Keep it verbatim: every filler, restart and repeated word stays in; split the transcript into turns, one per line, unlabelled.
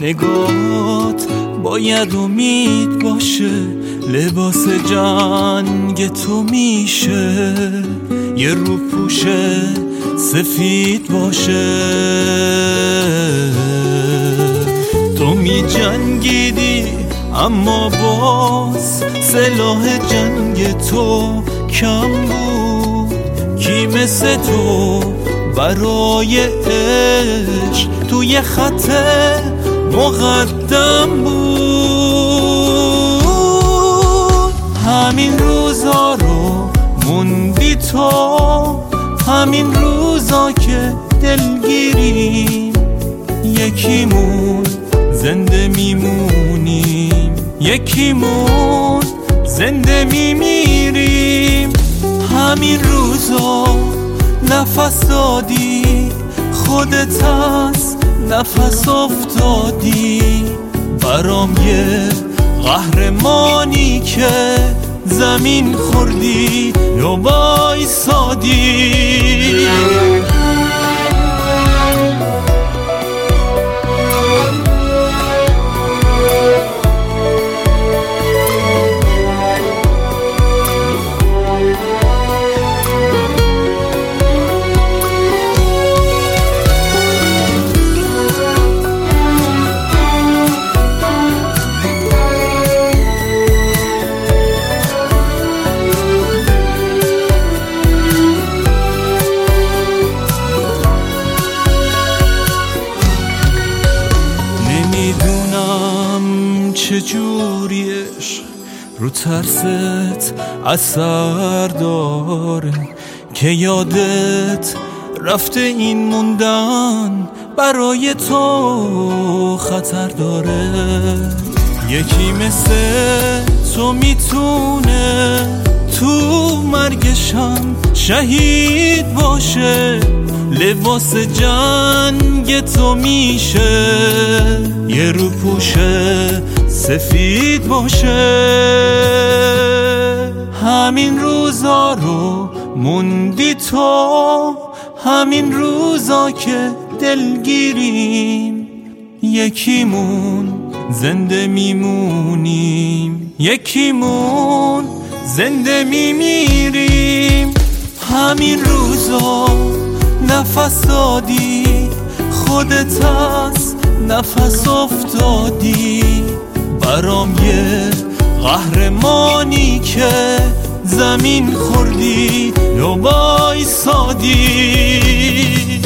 نگات باید امید باشه، لباس جنگ تو میشه یه روپوش سفید باشه. تو می جنگیدی اما باز سلاح جنگ تو کم بود. کی مثل تو برای عشق توی خط مقدم بود. همین روزا رو موندی تو، همین روزا که دلگیریم، یکیمون زنده میمونیم، یکیمون زنده میمیریم. همین روزا نفس دادی، خودت از نفس افتادی، برام یه قهرمانی که زمین خوردی یا وایسادی. چجوری عشق رو ترست اثر داره که یادت رفته این موندن برای تو خطر داره. یکی مثل تو میتونه تو مرگشم شهید باشه، لباس جنگ تو میشه یه روپوش سفید باشه. همین روزا رو موندی تو، همین روزا که دلگیریم، یکیمون زنده میمونیم، یکیمون زنده میمیریم. همین روزا نفس دادی، خودت از نفس افتادی، برام یه قهرمانی که زمین خوردی یا وایسادی.